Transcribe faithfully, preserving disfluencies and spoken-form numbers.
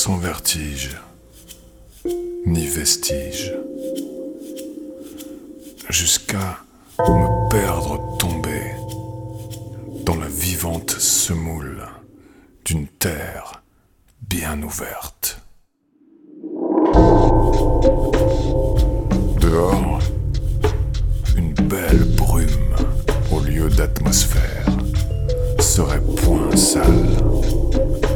sans vertige, ni vestige, jusqu'à me perdre tombé dans la vivante semoule d'une terre bien ouverte.